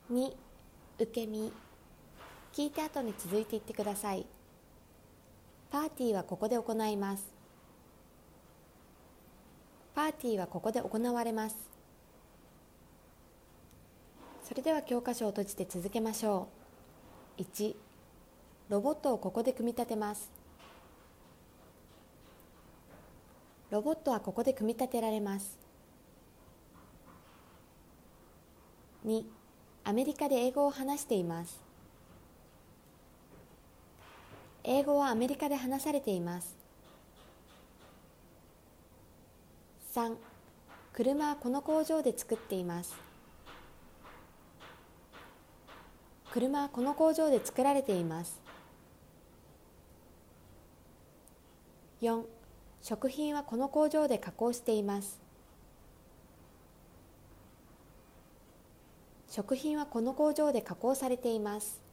2、受け身。聞いた後に続いていってください。パーティーはここで行います。パーティーはここで行われます。それでは教科書を閉じて続けましょう。1、ロボットをここで組み立てます。ロボットはここで組み立てられます。2、アメリカで英語を話しています。英語はアメリカで話されています。3、車はこの工場で作っています。車はこの工場で作られています。4、食品はこの工場で加工しています。食品はこの工場で加工されています。